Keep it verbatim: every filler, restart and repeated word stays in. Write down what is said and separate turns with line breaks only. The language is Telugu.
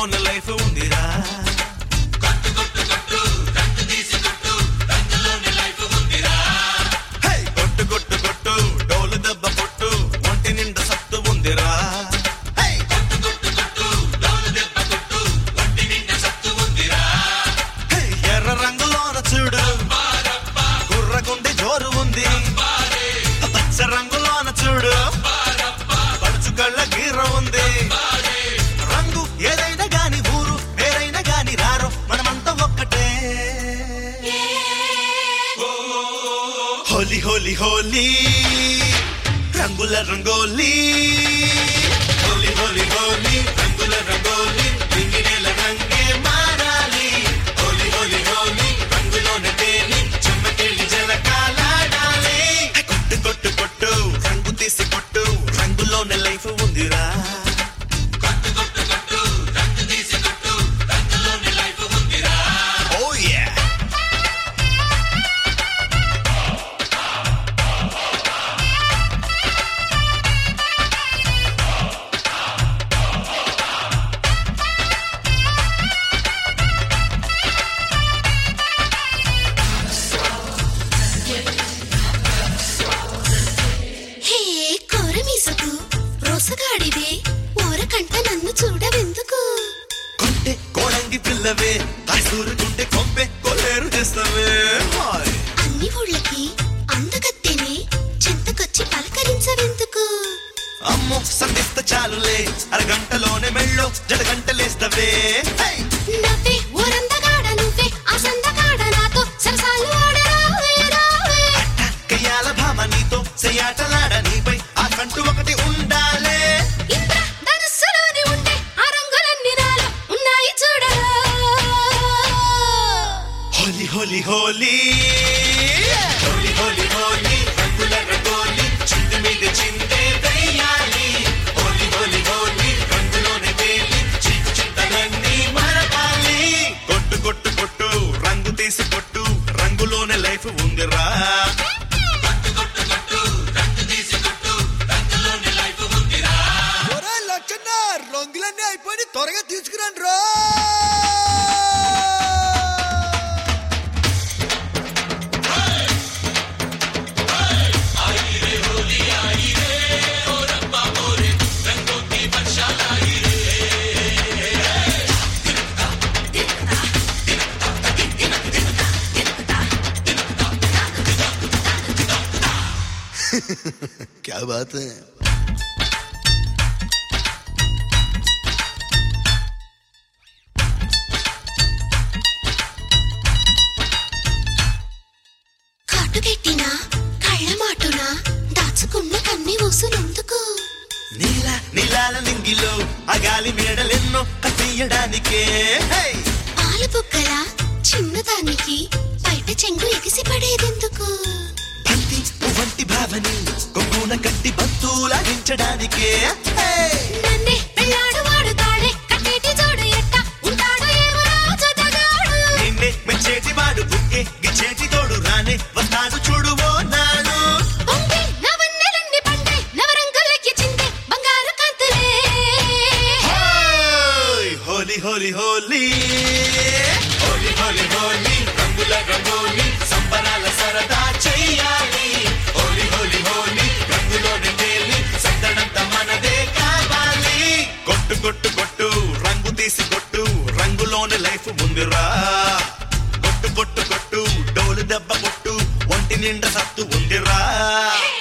రంగులోన లైఫ్ ఉందిరా. కొట్టు కొట్టు కొట్టు రంగు తీసి కొట్టు రంగులోన లైఫ్ ఉందిరా. హే కొట్టు కొట్టు కొట్టు డోలు దెబ్బ కొట్టు ఒంటి నిండా సత్తు ఉందిరా. హే కొట్టు కొట్టు కొట్టు డోలు దెబ్బ కొట్టు ఒంటి నిండా సత్తు ఉందిరా. హే ఎర్ర రంగులోన చూడు గుర్రగుండి జోరు ఉంది. పచ్చ రంగులోన చూడు పడుచు కళ్ళ గీర ఉంది. రంగు ఏదైనా గాని ఊరు వేరైనా గాని రారు మనమంతా ఒక్కటే. హోలీ హోలీ హోలీ రంగుల రంగోలీ. హోలీ హోలీ హోలీ రంగుల రంగోలీ రింగినేల రంగే మారాలి. హోలీ హోలీ హోలీ రంగులోన తేలి చెమ్మకెళ్ళి జలకాలాడాలి. కొట్టు కొట్టు కొట్టు రంగు తీసి కొట్టు రంగులోన లైఫ్ ఉందిరా. కొట్టు కొట్టు కొట్టు రంగు తీసి కొట్టు రంగులోన లైఫ్ ఉందిరా. ఓ యా
హే కోరమీసకు రోసగాడివే ఓరకంట నన్ను చూడవెందుకు?
కొంటే కోడంగి పిల్లవే కాసూరుకుంటే కొంపే కొల్లేరు చేస్తావే. హాయ్
అన్ని ఊళ్ళకి అందగత్తెనే చెంతకొచ్చి పలకరించవెందుకు?
అమ్మో సంధిస్త చాలులే అరగంటలోనే మెళ్ళో జడగంటలేస్తవే. హై
నవ్వే ఊరందగాడ నువ్వే ఆ సందగాడ నాతో సరసాలు ఆడరావే రావే.
కయ్యాల భామ నీతో సయ్యాటలాడ నీపై ఆ కంటూ ఒకటి ఉండాలే.
ఇంద్ర ధనుస్సులోని ఉండే ఆ రంగులన్నీ నాలో ఉన్నాయి చూడరా.
హోలీ హోలీ హోలీ హోలీ హోలీ హోలీ రంగుల రంగోలి చిందు మీద చిందే వెయ్యాలి. హోలీ హోలీ హోలీ రంగులోనే తేలి చీకు చింతలన్నీ మరపాలి. కొట్టు కొట్టు కొట్టు రంగు తీసి కొట్టు రంగులోనే లైఫ్ ఉందిరా. కొట్టు కొట్టు కొట్టు రంగు తీసి కొట్టు రంగులోనే లైఫ్ ఉందిరా.
లక్షణ రంగులన్నీ అయిపోయి త్వరగా తీసుకురండి రో.
क्या बात है.
కాటుకెట్టినా కళ్ళ మాటునా దాచుకున్న కన్ని ఊసులెందుకు?
నీల నీలాల నింగిలో ఆ గాలి మేడలెన్నో కట్టియడానికే. హై
పాలు బుగ్గల చిన్నదానికి బయట చెంగు ఎగిసి పడేదెందుకు?
బంతి వంటి భావని కొమ్మున కట్టి బంతులాగించడానికే. హై
నన్నే పెళ్ళాడు వాడుతాడే కట్టేటి జోడు ఎట్ట ఉంటాడు ఏమరా జతగాడు.
నిన్నే మెచ్చేటి వాడు బుక్కే గిచ్చేటి తోడు రానే వస్తాడు చూడువో నాడు.
పొంగి నవన్నెలన్నీ పండే నవరంగులకి చిందే బంగారు కాంతులే.
హోయ్ హోలీ హోలీ హోలీ హోలీ హోలీ హోలీ రంగుల రంగోలి సంబరాల సరదా చెయ్యాలి. హోలీ హోలీ హోలీ రంగులోని తేలి సందడంత మనదే కావాలి. కొట్టు కొట్టు కొట్టు రంగు తీసి కొట్టు రంగులోని లైఫ్ ఉందిరా. కొట్టు కొట్టు కొట్టు డోలు దెబ్బ కొట్టు ఒంటి నిండా సత్తు ఉందిరా.